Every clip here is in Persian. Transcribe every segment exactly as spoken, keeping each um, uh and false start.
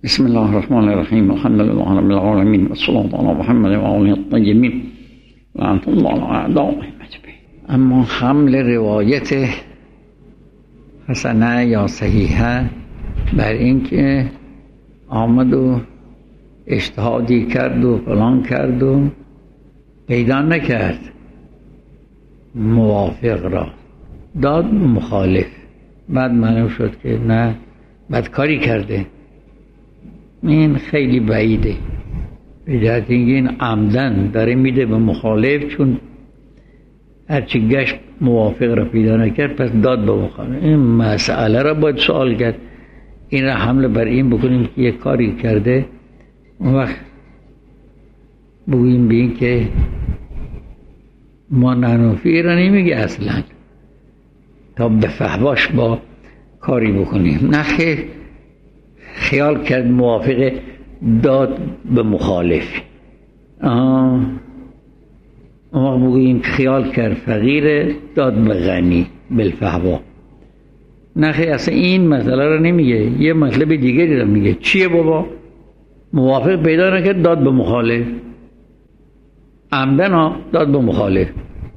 بسم الله الرحمن الرحیم. الحمد لله رب العالمین و الصلاة علی محمد و آله الطیبین لعنة الله علی اعدائهم اجمعین. اما حمل روایت حسنه یا صحیحه بر این که آمد و اجتهادی کرد و فلان کرد و پیدا نکرد موافق را، داد مخالف، بعد معلوم شد که نه بدکاری کرده، این خیلی بعیده. به جهت اینکه این عمدن داره میده به مخالف، چون هرچی گشت موافق را پیدا نکرد پس داد به مخالف. این مسئله را باید سوال کرد، این را حمله بر این بکنیم که یک کاری کرده، اون وقت بگوییم به این که ما ننوفی را نمیگه اصلا تا به فحواش با کاری بکنیم. نخیر، خیال کرد موافق، داد به مخالف. آه اما بگوییم خیال کرد فقیر، داد به غنی بالفحوا. نخیر، اصلا این مسئله رو نمیگه، یه مطلب دیگری رو میگه. چیه بابا؟ موافق پیدا نکرد، داد به مخالف. عمدن ها داد به مخالف.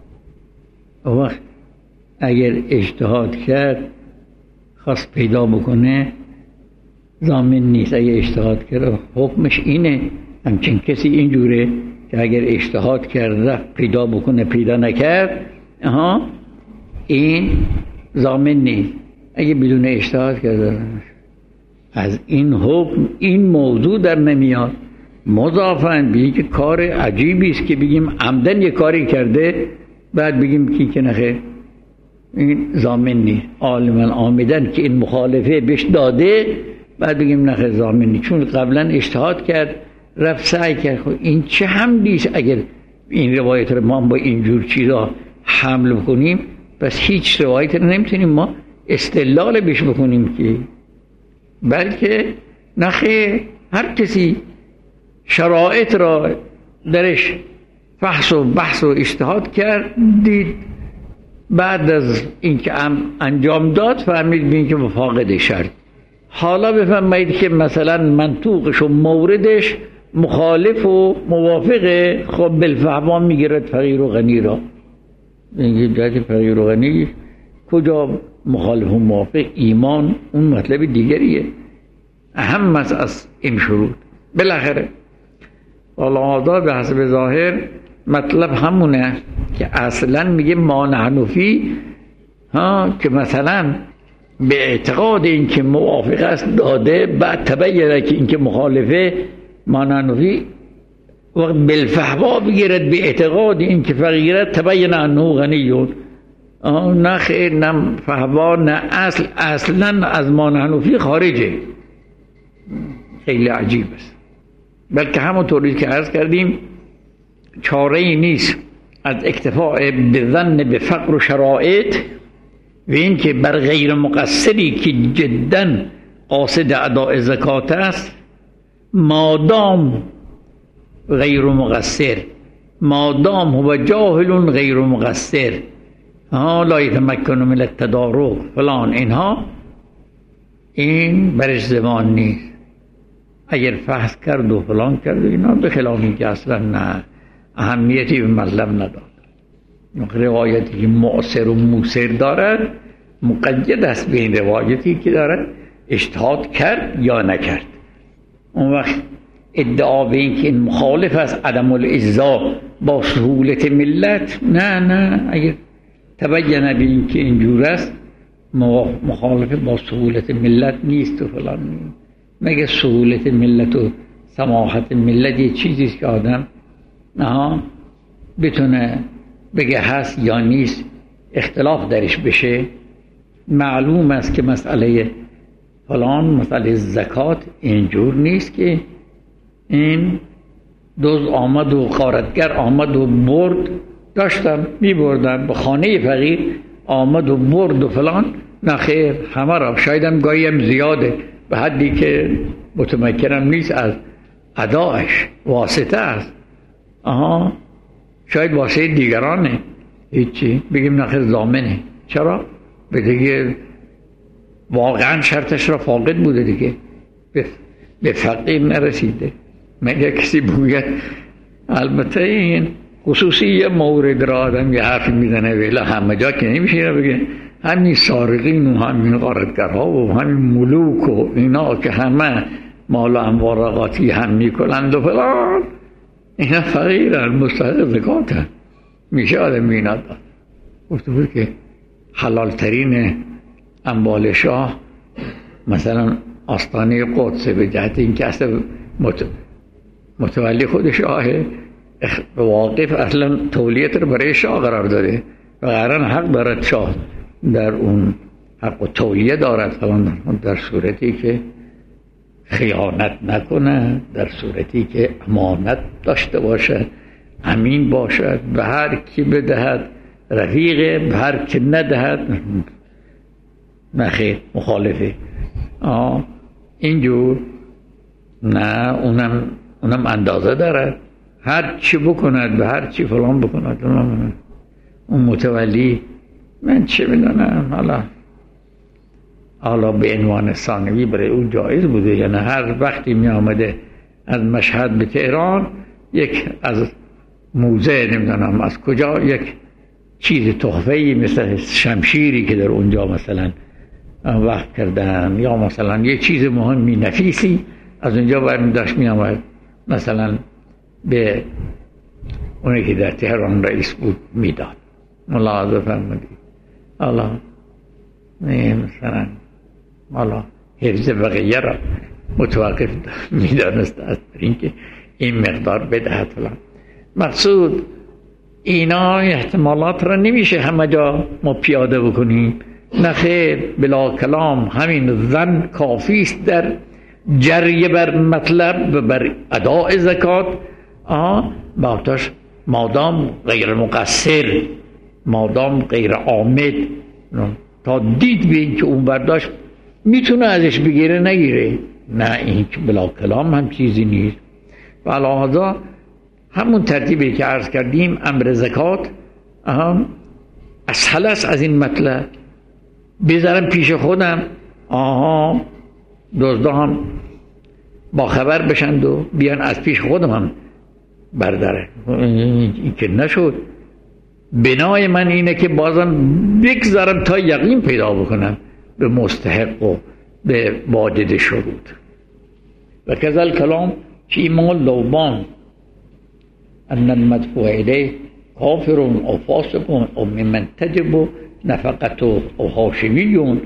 وقت اگر اجتهاد کرد خواست پیدا بکنه ضامن نیست. اگر اجتهاد کرد حکمش اینه، همچین کسی اینجوره که اگر اجتهاد کرد پیدا بکنه پیدا نکرد، ها این ضامن نیست. اگه بدون اجتهاد کرد از این حکم این موضوع در نمیاد. مضافن به که کار عجیبی است که بگیم عمدن یه کاری کرده بعد بگیم کی که نخیر، این ضامن نیست. عالما عامدن که این مخالفه بهش داده بعد بگیم نخیر ضامن نیست، چون قبلا اجتهاد کرد رفت سعی کرد. خب این چه حملیست؟ اگر این روایت رو ما با اینجور چیزا حمل بکنیم پس هیچ روایت رو نمیتونیم ما استدلال بهش بکنیم که، بلکه نخیر هر کسی شرایط را درش فحص و بحث و اجتهاد کرد، دید بعد از اینکه انجام داد فهمید بین که فاقد شرط. حالا بفهمید که مثلا منطوقش و موردش مخالف و موافقه، خب بالفحوا میگیرد فقیر و غنی را. اینکه جهت فقیر و غنی کجا مخالف و موافق؟ ایمان اون مطلب دیگریه، اهم از این شروط. بالاخره والا به حسب ظاهر مطلب همونه که اصلا میگه ما نحنفی، ها که مثلا به اعتقاد این که موافق است داده، بعد تبینه که این که مخالفه ما نحنفی وقت بالفحوا بگیرد به اعتقاد این که فقیرت تبین انه غنیون. نه خیر، نه فحوا نه اصل، اصلا از ما نحنفی خارجه. خیلی عجیب است. بلکه همونطوری که عرض کردیم چاره ای نیست از اکتفاء به ظن به فقر و شرایط و این که بر غیر مقصری که جدا قاصد اداء زکات است، مادام غیر مقصر، مادام هو جاهل غیر مقصر، ها لا یتمکن من التدارک فلان، اینها این برش زمان نیست. اگر فحص کرد و فلان کرد اینا به خلافی که اصلا نه اهمیتی به مطلب نداد. روایتی که مؤثر و موثر دارد مقید است به این روایتی که دارد اجتهاد کرد یا نکرد. اون وقت ادعا به این که این مخالف است عدم الاجزا با سهولت ملت، نه نه، اگر تبینه به این که اینجور است مخالف با سهولت ملت نیست و فلان نیست. مگه سهولت ملت و سماحت ملت یه چیزیست که آدم نه بتونه بگه هست یا نیست، اختلاف درش بشه؟ معلوم است که مسئله فلان، مسئله زکات اینجور نیست که این دوز آمد و غارتگر آمد و برد، داشتم می بردم به خانه فقیر آمد و برد و فلان. نخیر، همه را شایدم گاهیم زیاده به حدی که متمکنم نیست از ادایش، واسطه است. آها شاید واسطه دیگرانه، هیچی بگیم نخیر ضامنه. چرا؟ به دیگه واقعا شرطش را فاقد بوده دیگه، به فقیر نرسیده. مگه کسی بگوید البته این خصوصی یه مورد را آدم یه حرفی میزنه ولی همه جا که نمیشه بگه همین سارقین و همین غارتگرها و همین ملوک و اینا که همه مال و اموال قاطی هم میکنند و فلان اینا فقیرن مستحق زکاتن میشه آدم اینا داد. گفته بود که حلال ترین اموال شاه مثلا آستانه قدس به جهت این که اصلا متولی خود شاهه واقف اصلا تولیت رو برای شاه قرار داده و قرار حق دارد شاه در اون حق و تولیه دارد فلان در صورتی که خیانت نکنه، در صورتی که امانت داشته باشه، امین باشد، به هر کی بدهد رفیقه، به هر کی ندهد نخیر مخالفه. آه اینجور نه، اونم اونم اندازه داره، هر چی بکند به هر چی فلان بکند. اون متولی من چه میدونم حالا حالا به عنوان ثانوی برای اون جایز بوده یا نه. هر وقتی می آمده از مشهد به تهران یک از موزه نمیدونم از کجا یک چیز تحفه‌ای مثل شمشیری که در اونجا مثلا وقت کردن یا مثلا یه چیز مهمی نفیسی از اونجا برمی داشت می آمد مثلا به اونی که در تهران رئیس بود میداد. ملاحظه فرمودی حالا نه مثلا حالا حفظ بقیه را متوقف میدانست از اینکه این مقدار بدهد فلان. مقصود اینا احتمالات را نمیشه همه جا ما پیاده بکنیم، نه خیر، بلا کلام همین ظن کافی است در جریه بر مطلب و بر اداء زکات. آه باقتاش مادام غیر مقصر، مادام غیر عامد، تا دید به این که اون برداشت میتونه ازش بگیره نگیره، نه این که بلا کلام هم چیزی نیست. و علاوه همون ترتیبی که عرض کردیم امر زکات اهم اسهل است از این مطلب. بذارم پیش خودم آها دزدا هم با خبر بشند و بیان از پیش خودم هم برداره. این که نشد. بنای من اینه که بازم بگذارم تا یقین پیدا بکنم به مستحق و به واجد شروط. و کذل کلام که ایمان لوبان ان المدفوع الیه کافر او فاسق او ممن تجب نفقته او هاشمیون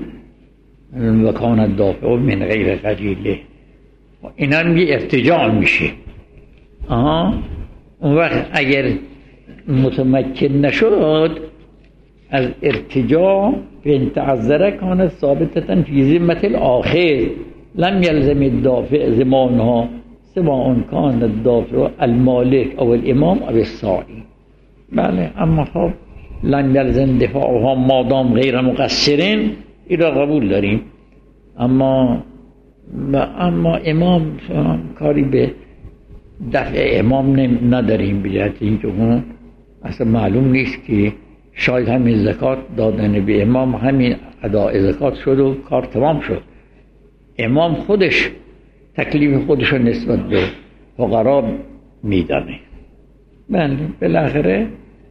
و کان الدافع من غیر قلیله. این هم یه ارتجاع میشه. آها اون وقت اگر متمکن نشد از ارتجاع فإن تعذر كانت ثابتة في ذمة الآخر لم يلزم الدافع زمانها سواء كان الدافع المالك او الامام او الساعی. بله اما خب لم يلزم دفاعها مادام غیر مقصرین این را قبول داریم، اما اما امام کاری به دفع امام نداریم، بجهت اینکه اون اصلا معلوم نیست که شاید همین زکات دادن به امام همین اداء زکات شد و کار تمام شد. امام خودش تکلیف خودش رو نسبت به فقرا میدانه. بله بالاخره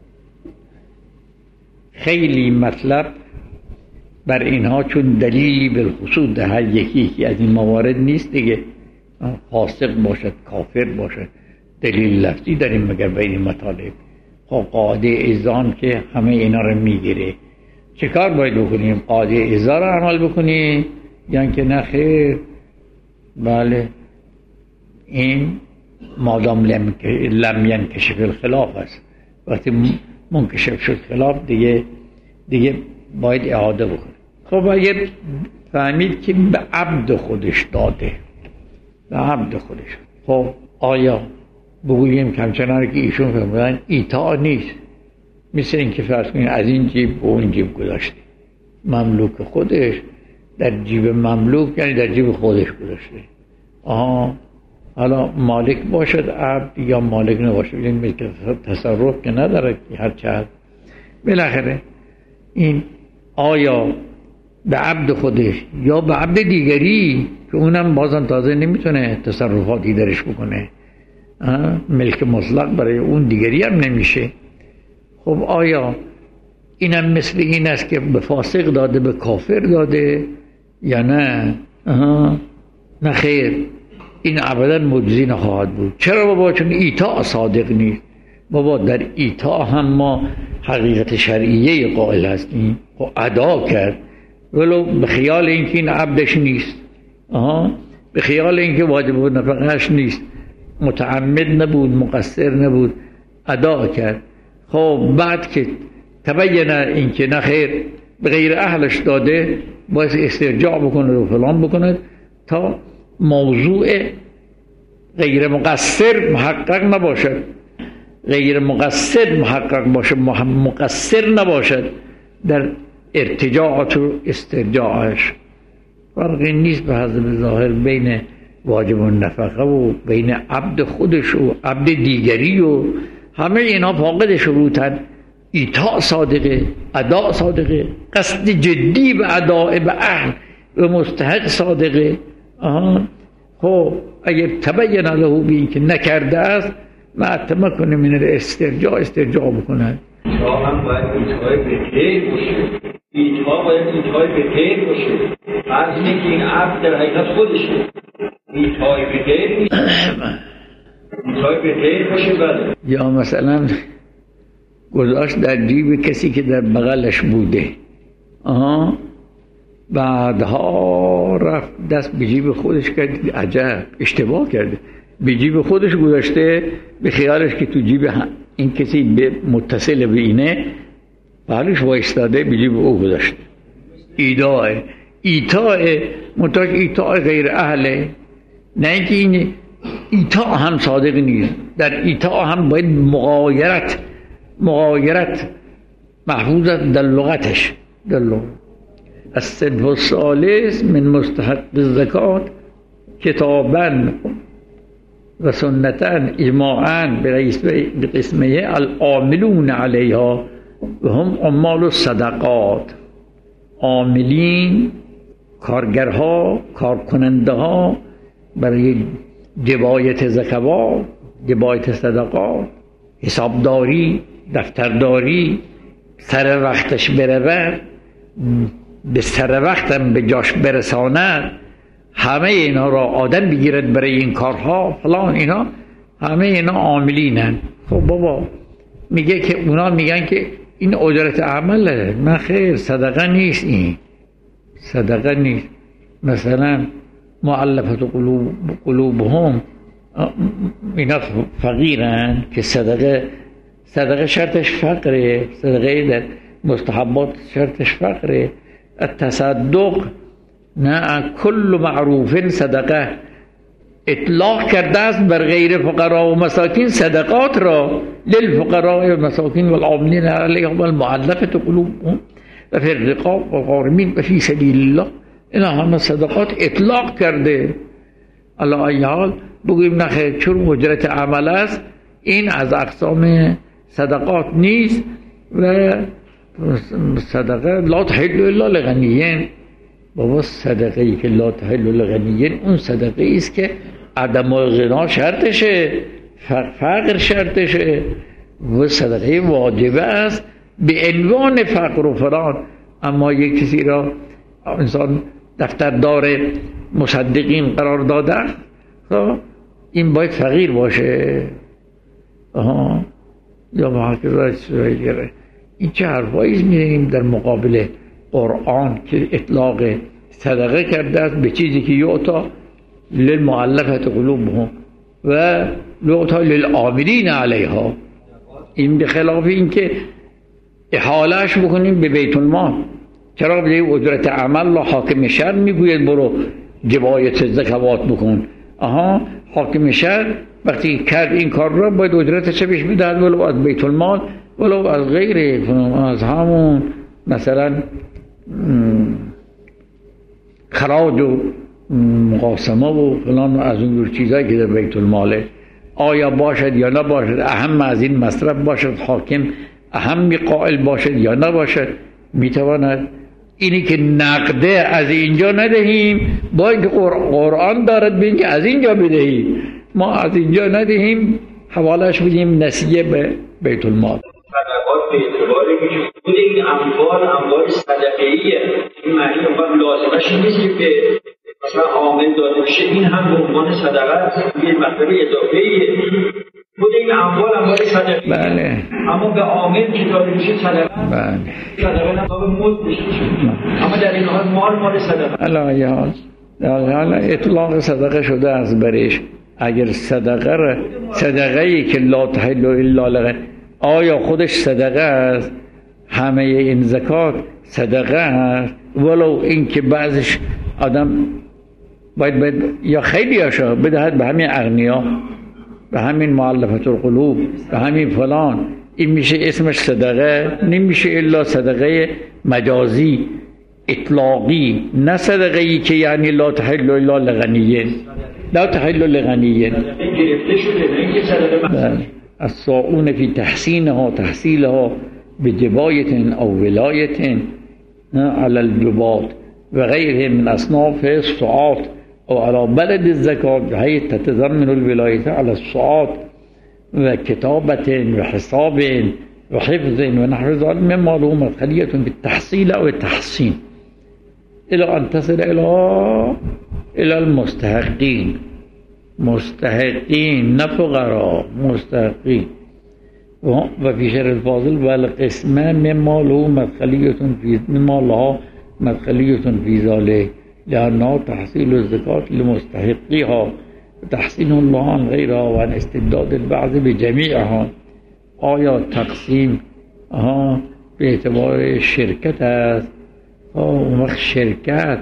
خیلی مطلب بر اینها چون دلیلی بالخصوص هر یکی که از این موارد نیست دیگه، فاسق باشد کافر باشد دلیل لفظی داریم مگر به این مطالب. خب قاعده ازان که همه اینا رو میگیره، چه کار باید بکنیم؟ قاعده ازا رو عمل بکنیم یعنی که نه خیر؟ بله این مادام لم لم ینکشف الخلاف است. وقتی منکشف شد خلاف دیگه دیگه باید اعاده بکنه. خب اگر فهمید که به عبد خودش داده، به عبد خودش، خب آیا بگوییم کمچنان که ایشون فهمیدن ایتا نیست؟ مثل این که فرض کنید از این جیب به اون جیب گذاشته، مملوک خودش در جیب مملوک یعنی در جیب خودش گذاشته. آها حالا مالک باشد عبد یا مالک نباشد، این تصرف که نداره که هر چه هست. بالاخره این آیا به عبد خودش یا به عبد دیگری که اونم بازم تازه نمیتونه تصرفاتی درش بکنه، ملک مطلق برای اون دیگری هم نمیشه. خب آیا اینم مثل این است که به فاسق داده به کافر داده یا نه؟ آها. نه خیر، این ابدا مجزی نخواهد بود. چرا بابا؟ چون ایطاع صادق نیست. بابا در ایطاع هم ما حقیقت شرعیه قائل هستیم. خب ادا کرد ولو به خیال اینکه این عبدش نیست، آها، به خیال اینکه واجب و نفقهش نیست، متعمد نبود، مقصر نبود، ادا کرد. خب بعد که تبین اینکه نه خیر به غیر اهلش داده، باید استرجاع بکنه و فلان بکنه تا موضوع غیر مقصر محقق نباشد، غیر مقصر محقق باشه، مقصر نباشد در ارتجاعات و استرجاعش. فرقی نیست به حسب ظاهر بین واجب و نفقه و بین عبد خودش و عبد دیگری و همه اینا فاقد شروطن. ایطاع صادقه، ادا صادقه، قصد جدی به اداء به اهل و مستحق صادقه. آها. خب اگر تبین له بین که نکرده است، معتمه کنه من استرجاع استرجاع بکنه. ایطاع هم باید ایطاع به غیر باشه، ایطاع باید ایطاع به غیر باشه. فرض اینه که این عبد در حقیقت خودشه، ایطاع به غیر نیست، ایطاع به غیر باشه. بله. یا مثلا گذاشت در جیب کسی که در بغلش بوده، آها، بعدها رفت دست به جیب خودش کرد، عجب اشتباه کرده، به جیب خودش گذاشته به خیالش که تو جیب این کسی به متصل به اینه، بغلش وایستاده به جیب او گذاشته. ایطاع ایطاع منتاج ایطاع غیر اهله، نه اینکه این ایطاع هم صادق نیست. در ایطاع هم باید مغایرت مغایرت محفوظت در لغتش، در لغت. الصنف الثالث من مستحق الزکات کتابا و سنتا اجماعا به قسمه العاملون علیها و هم عمال الصدقات. عاملین، کارگرها، کارکننده ها برای جبایت زکوات، جبایت صدقات، حسابداری، دفترداری، سر وقتش برود، به سر وقتم به جاش برساند، همه اینا را آدم بگیرد برای این کارها فلان، اینا همه اینا عاملینن. خب بابا میگه که اونا میگن که این اجرت عمله. نه خیر، صدقه نیست، این صدقه نیست. مثلا مؤلفه قلوب قلوبهم، اینا فقیرن که صدقه صدقه شرطش فقره، صدقه در مستحبات شرطش فقره. التصدق نه کل معروف صدقه، اطلاق کرده است بر غیر فقرا و مساکین صدقات را، للفقراء و مساکین و العاملین علیهم و المؤلفه قلوبهم و فی الرقاب و غارمین و فی سبیل الله. اینا همه صدقات اطلاق کرده. علی ای حال بگوییم نخیر چون اجرت عمل است، این از اقسام صدقات نیست و صدقه لا تحل الا للغنیین. بابا صدقه ای که لا تحل للغنیین اون صدقه ای است که عدم غنا شرطشه، فقر شرطشه، و صدقه واجبه است به عنوان فقر و فلان. اما یک کسی را انسان دفتردار مصدقین قرار داده، خب این باید فقیر باشه. آها، یا محاکرات سویلیره. این چه حرفاییست می‌ریم در مقابل قرآن که اطلاق صدقه کرده است به چیزی که یعطا للمؤلفه قلوبهم و یعطا للعاملین علیها. این به خلاف این که احالهش بکنیم به بیت المال. چرا به اجرت عمل را حاکم شهر میگوید برو جبایت زکوات بکن؟ آها، حاکم شهر وقتی کرد این کار را باید اجرتش بهش بدهد، ولو از بیت المال ولو از غیر، از همون مثلا خراج و مقاسمه و فلان از اون جور چیزایی که در بیت الماله. آیا باشد یا نباشد، اهم از این مصرف باشد، حاکم اهم قائل باشد یا نباشد، میتواند اینی که نقده از اینجا ندهیم، با اینکه قرآن دارد بین که از اینجا بدهیم، ما از اینجا ندهیم، حوالش بدیم نسیه به بیت المال. صدقات به اعتباری که خود این اموال اموال صدقه‌ایه، این معنی اون لازمش نیست که مثلا عامل داده بشه، این هم به عنوان صدقه است، یه مطلب اضافه‌ایه. خود این اموال اموال صدقه‌ایه، بله، اما به عامل که داده بشه صدقه، بله، صدقه نه به مزد بشه، اما در این حال مال مال صدقه. الله یا حالا اطلاق صدقه شده از برش. اگر صدقه را صدقه‌ای که لا تحل الا لغ، آیا خودش صدقه است؟ همه این زکات صدقه است، ولو اینکه بعضش آدم باید باید یا خیلی هاشا بدهد به همین اغنیا، به همین مؤلفه القلوب، به همین فلان، این میشه اسمش صدقه؟ نمیشه الا صدقه مجازی اطلاقی، نه صدقه‌ای که یعنی لا تحل الا لغنیین، لا تحل لغنیین. الصاعون فی تحسینها تحصیلها بجبایت او ولایت علی الجبات و غیره من اصناف الصعات او علی بلد الزکات بحيث تتضمن الولایت علی الصعات و کتابت و حساب و حفظ و نحو ذلك مما له مدخلیة بالتحصیل او التحسین الى ان تصل الى الى المستحقین. مستحقین نه فقرا، مستحقین. و فی شرح الفاضل والقسمه مما له مدخلیة فی مما له مدخلیة فی ذلك لأنه تحصیل الزکات لمستحقیها تحسین الله عن غیرها و عن استبداد البعض بجمیعها. آیا تقسیم آها به اعتبار شرکت است؟ اون وقت شرکت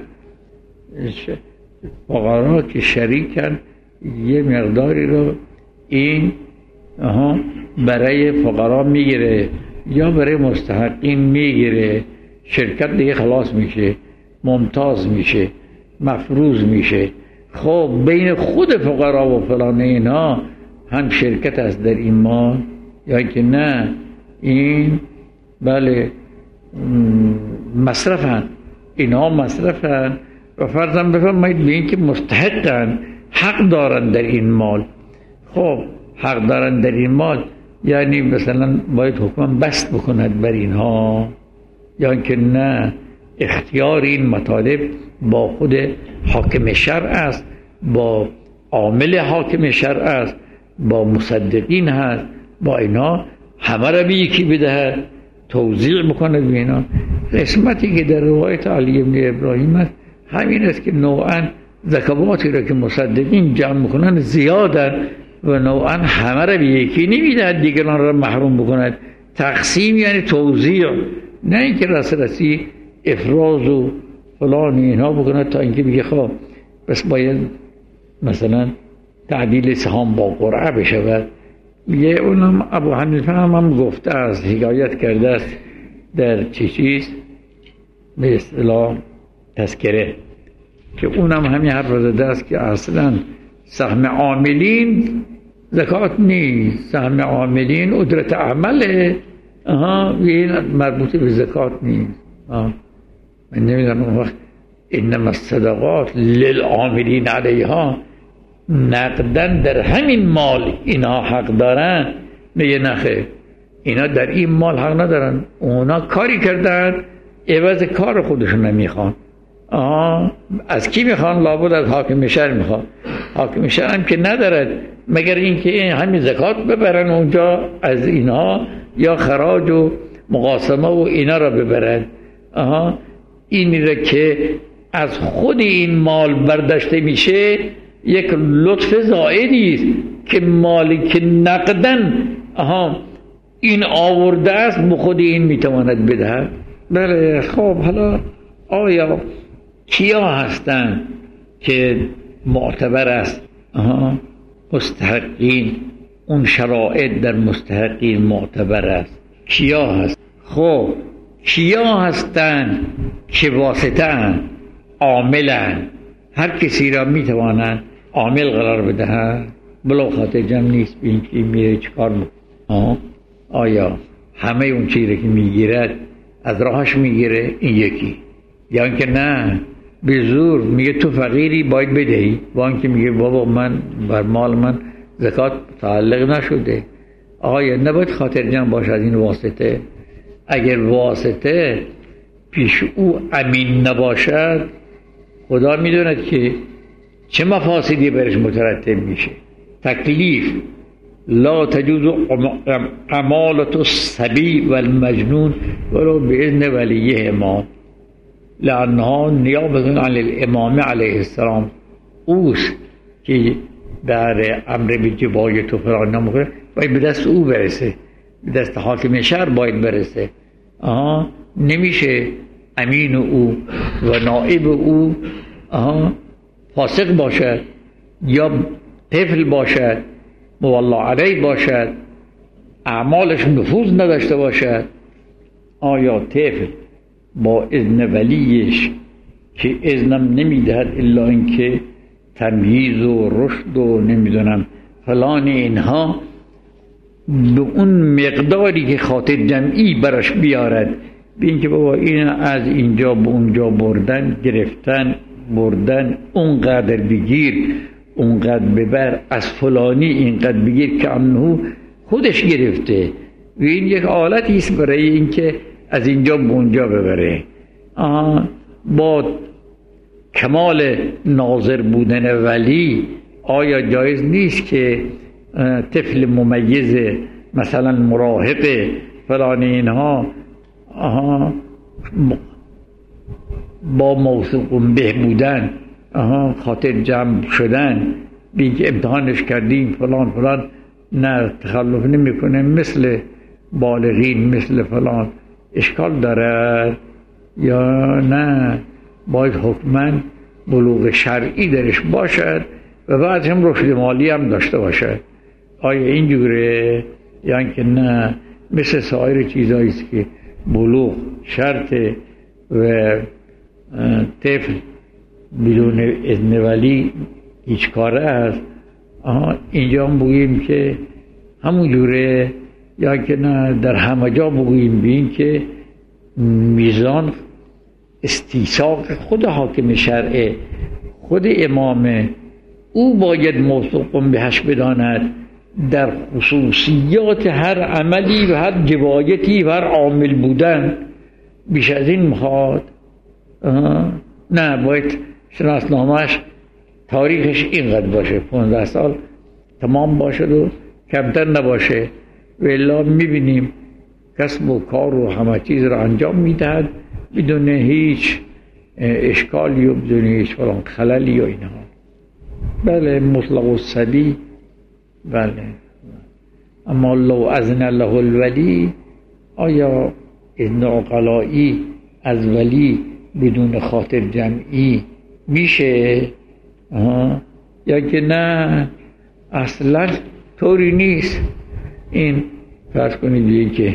فقرا که شریکن یه مقداری رو این آها برای فقرا میگیره یا برای مستحقین میگیره، شرکت دیگه خلاص میشه، ممتاز میشه، مفروض میشه. خب بین خود فقرا و فلان اینا هم شرکت است در این مال یا که نه؟ این بله مصرفن، اینا مصرفن و فرضاً بفرمایید به این که مستحقن، حق دارن در این مال. خب حق دارن در این مال یعنی مثلا باید حکم بست بکند بر اینها یا که نه؟ اختیار این مطالب با خود حاکم شرع است، با عامل حاکم شرع است، با مصدقین هست، با اینا همه را به یکی بدهد، توزیع بکنه به اینا. قسمتی که در روایت علی بن ابراهیم است همین است که نوعا زکواتی را که مصدقین جمع میکنن زیادن و نوعا همه را به یکی نمیدهد، دیگران را محروم بکند. تقسیم یعنی توزیع، نه اینکه رس رسی افراز و فلان اینها بکند تا اینکه بگه خب بس باید مثلا تعدیل سهام با قرعه بشود. یه اونم ابو حنیفه هم, هم گفته است، حکایت کرده است در چی چیز به اصطلاح تذکره، که اونم همین حرف زده است که اصلا سهم عاملین زکات نیست، سهم عاملین اجرت عمله، آها این مربوط به زکات نیست. آه. من نمیدونم اون وقت انما الصدقات للعاملین علیها، نقدن در همین مال اینا حق دارن؟ میگه نخیر، اینا در این مال حق ندارن، اونا کاری کردن عوض کار خودشون نمیخوان. آه از کی میخوان؟ لابد از حاکم شهر میخوان. حاکم شهر هم که ندارد مگر اینکه این همین زکات ببرن اونجا از اینها یا خراج و مقاسمه و اینا را ببرن. آها این را که از خود این مال برداشته میشه یک لطف زائدی است که مالی که نقدن آها این آورده است به خود این میتواند بدهد. بله خب حالا آیا کیا هستند که معتبر است؟ آها مستحقین، اون شرایط در مستحقین معتبر است. کیا هست؟ خب کیا هستند که واسطه‌اند، عاملند، هر کسی را میتوانند عامل قرار بدهند؟ بلا خاطر جمع نیست بین که میره چکار میکنه. آیا همه اون چیزی که میگیرد از راهش میگیره؟ این یکی. یا اینکه نه به زور میگه تو فقیری باید بدهی، با اینکه میگه بابا من بر مال من زکات متعلق نشده. آقا نباید خاطر جمع باشه از این واسطه. اگر واسطه پیش او امین نباشد خدا میدوند که چه مفاسدی برش مترتب میشه. تکلیف لا تجوز عمالة الصبی و المجنون ولو باذن ولیهما لانها نیابه عن الامام علیه السلام. اوست که در امر به جبایت و فلان نموکنه باید به دست او برسه، به دست حاکم شهر باید برسه. آها نمیشه امین او و نائب او آها فاسق باشد یا طفل باشد مولا علیه باشد اعمالش نفوذ نداشته باشد. آیا طفل با اذن ولیش که اذنم نمیدهد الا اینکه تمییز و رشد و نمیدونم فلان اینها به اون مقداری که خاطر جمعی براش بیارد، به اینکه بابا این از اینجا به اونجا بردن گرفتن بردن اونقدر بگیر اونقدر ببر از فلانی اینقدر بگیر که انه خودش گرفته و این یک آلتی است برای اینکه از اینجا به اونجا ببره. با کمال ناظر بودن ولی آیا جایز نیست که طفل ممیز مثلا مراهق فلان اینها آها با موثوق به بودن آها خاطر جمع شدن بین که امتحانش کردیم فلان فلان نه تخلف نمی کنه مثل بالغین مثل فلان اشکال داره یا نه باید حکماً بلوغ شرعی درش باشد و بعد هم رشد مالی هم داشته باشد؟ آیا اینجوره یا اینکه نه مثل سایر چیزایی است که بلوغ شرط و طفل بدون اذن ولی هیچ کاره است؟ آها اینجا هم بگوییم که همون جوره یا که نه در همه جا بگوییم بین که میزان استیثاق خود حاکم شرعه خود امامه او باید موثوق بهش بداند در خصوصیات هر عملی و هر جبایتی و هر عامل بودن. بیش از این میخواد نه باید شناسنامهش تاریخش اینقدر باشه پانزده سال تمام باشه و کمتر نباشه و الا میبینیم کسب و کار و همه چیز رو انجام میدهد بدون هیچ اشکالی و بدون هیچ فلان خللی و اینها. بله مطلق الصبی بله، اما لو اذن له الولی آیا اذن عقلایی از ولی بدون خاطر جمعی میشه؟ آها. یا که نه اصلا طوری نیست. این فرض کنید که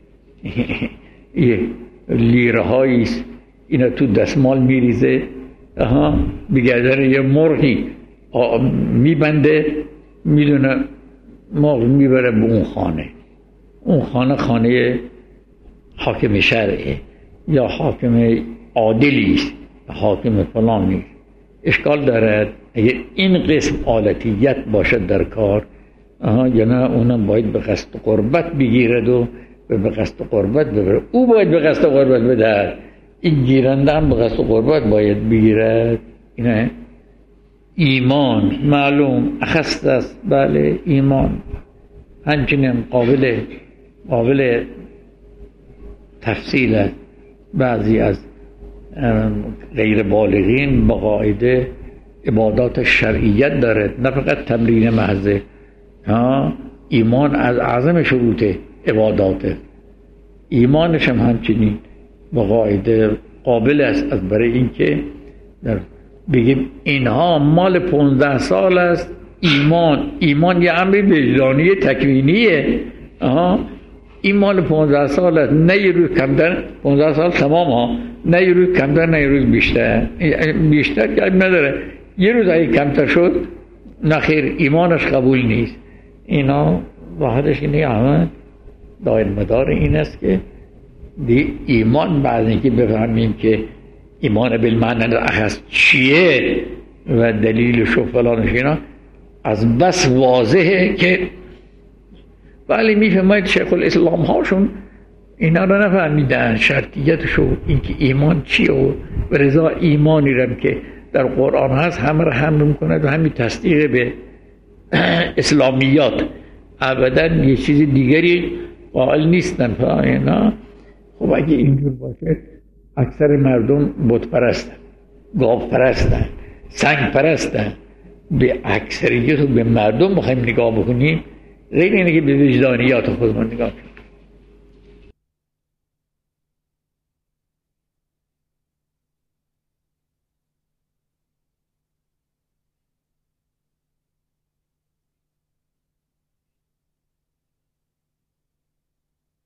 یه لیره هاییست اینا تو دستمال میریزه آها بگردن یه مرغی میبنده میدونه مرغ میبره به اون خانه، اون خانه خانه حاکم شرعه یا حاکم عادلیست حاکم فلان نیست. اشکال دارد اگر این قسم آلتیت باشد در کار آها یا نه اونم باید به قصد قربت بگیرد و به قصد قربت ببره. او باید به قصد قربت بدهد، این گیرنده هم به قصد قربت باید بگیرد. اینه ایمان معلوم اخست است. بله ایمان همچنین قابل قابل تفصیل است. بعضی از غیر بالغین با قاعده عبادات شرعیت دارد نه فقط تمرین محضه. ها ایمان از اعظم شروط عباداته، ایمانش هم همچنین با قاعده قابل است از برای اینکه بگیم اینها مال پونزده سال است. ایمان ایمان یه امر وجدانی تکوینیه. آها این مال پونزده سال است، نه یه روز کمتر، پونزده سال تمام ها، نه یه روز کمتر نه یه روز بیشتر. بیشتر که نداره، یه روز اگه کمتر شد نخیر ایمانش قبول نیست. اینا واحدش اینه همه دایر مدار این است که دی ایمان بعد اینکه بفهمیم که ایمان بالمعنی الاخص چیه و دلیلش و فلانش اینا از بس واضحه که ولی میفهمید شیخ الاسلام هاشون اینا رو نفهمیدن، شرطیتشو، اینکه ایمان چیه و رضا ایمانی رو که در قرآن هست همه رو حمل میکنه و همین تصدیق به اسلامیات، ابدا یه چیز دیگری قائل نیستن. اینا خب اگه اینجور باشه اکثر مردم بت پرستن، گاو پرستن، سنگ پرستن. به اکثریت و به مردم بخوایم نگاه بکنیم غیر اینه که به وجدانیات خودمون نگاه کنیم.